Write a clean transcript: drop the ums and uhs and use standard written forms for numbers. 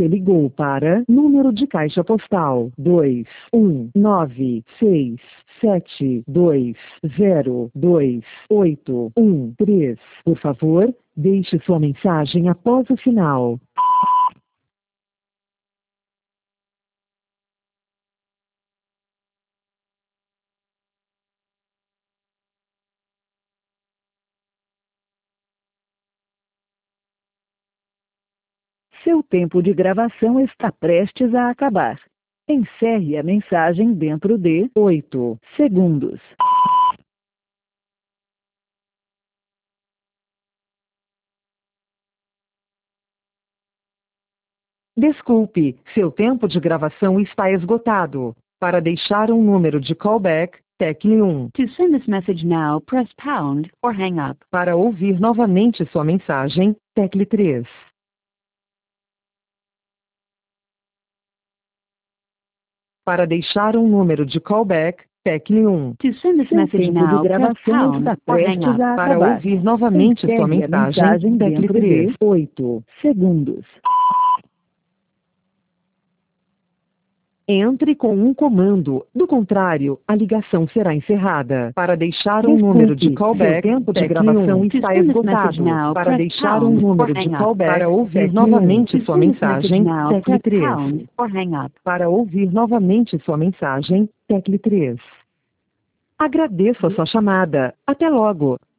Você ligou para número de caixa postal 21967202813. Por favor, deixe sua mensagem após o sinal. Seu tempo de gravação está prestes a acabar. Encerre a mensagem dentro de 8 segundos. Desculpe, seu tempo de gravação está esgotado. Para deixar um número de callback, tecle 1. To send this message now, press pound or hang up. Para ouvir novamente sua mensagem, tecle 3. Para deixar um número de callback, tecle 1. To send this Seu message tempo now, de press gravação pound está or hang prestes up. a Para acabar. ouvir novamente sua Encerre a mensagem, tecle dentro 3. de 8 segundos. Entre com um comando, do contrário, a ligação será encerrada. Para deixar um número de callback, seu tempo de gravação está esgotado. Para deixar um número de callback, para ouvir novamente sua mensagem, tecle 3. Para ouvir novamente sua mensagem, tecle 3. Agradeço a sua chamada. Até logo.